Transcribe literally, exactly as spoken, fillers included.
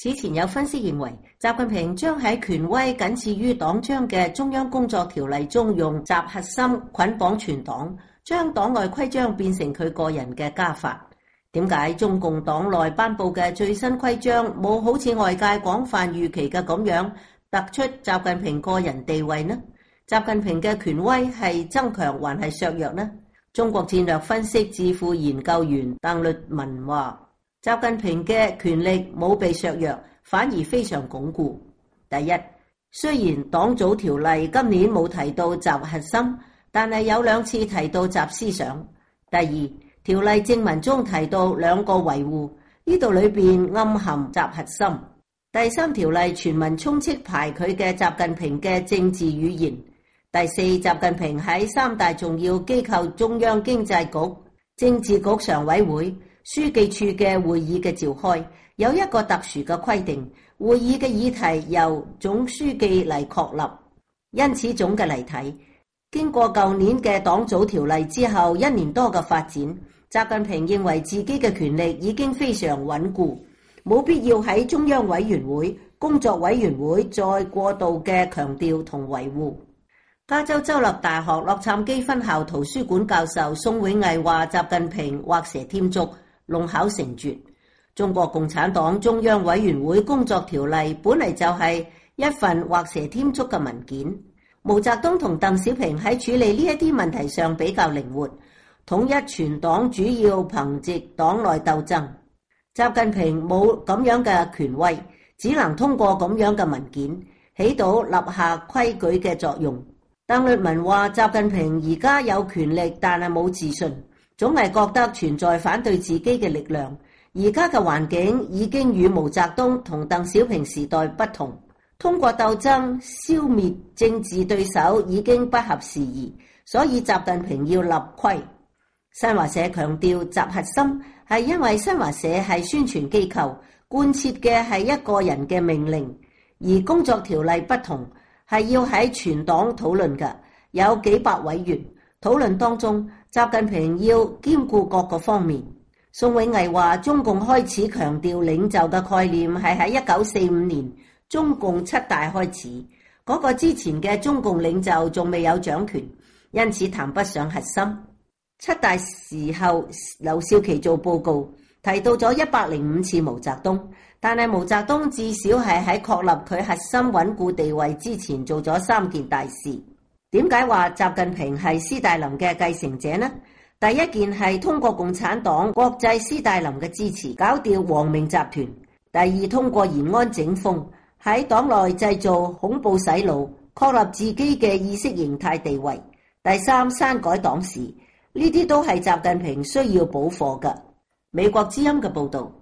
此前有分析認為，習近平將喺權威僅次於黨章嘅中央工作條例中用習核心捆綁全黨，將黨外規章變成佢個人嘅家法。點解中共黨內頒布嘅最新規章冇好似外界廣泛預期嘅咁樣突出習近平個人地位呢？習近平嘅權威係增強還係削弱呢？中國戰略分析智庫研究員鄧律文話：習近平嘅權力冇被削弱，反而非常鞏固。第一，雖然黨組條例今年冇提到習核心，但係有兩次提到習思想。第二，條例正文中提到兩個維護，呢度裏邊暗含習核心。第三條例全文充斥排佢嘅習近平嘅政治語言。第四，習近平喺三大重要機構中央經濟局、政治局常委會、書記處嘅會議嘅召開，有一個特殊嘅規定，會議嘅議題由總書記嚟確立。因此總嘅嚟睇，經過舊年嘅黨組條例之後一年多嘅發展，習近平認為自己嘅權力已經非常穩固，冇必要喺中央委員會、工作委員會再過度嘅強調同維護。加州州立大學洛杉磯分校圖書館教授宋永毅話：習近平畫蛇添足，弄巧成拙。中國共產黨中央委員會工作條例本嚟就係一份畫蛇添足嘅文件。毛澤東同鄧小平喺處理呢一啲問題上比較靈活，統一全黨主要憑藉黨內鬥爭。習近平冇咁樣嘅權威，只能通過咁樣嘅文件起到立下規矩嘅作用。鄧律文話：習近平而家有權力，但係冇自信，總係覺得存在反對自己嘅力量。而家嘅環境已經與毛澤東同鄧小平時代不同，通過鬥爭消滅政治對手已經不合時宜，所以習近平要立規。新華社強調習核心係因為新華社係宣傳機構，貫徹嘅係一個人嘅命令，而工作條例不同，係要喺全黨討論嘅，有幾百委員討論當中，習近平要兼顧各個方面。宋永毅話：中共開始強調領袖嘅概念係喺一九四五年中共七大開始，嗰、那個之前嘅中共領袖仲未有掌權，因此談不上核心。七大時候，劉少奇做報告提到咗一百零五次毛澤東，但係毛澤東至少係喺確立佢核心穩固地位之前做咗三件大事。點解話習近平係斯大林嘅繼承者呢？第一件係通過共產黨國際斯大林嘅支持，搞掉王明集團；第二，通過延安整風，喺黨內製造恐怖洗腦，確立自己嘅意識形態地位；第三，刪改黨史。呢啲都係習近平需要補課嘅。美國之音嘅報道。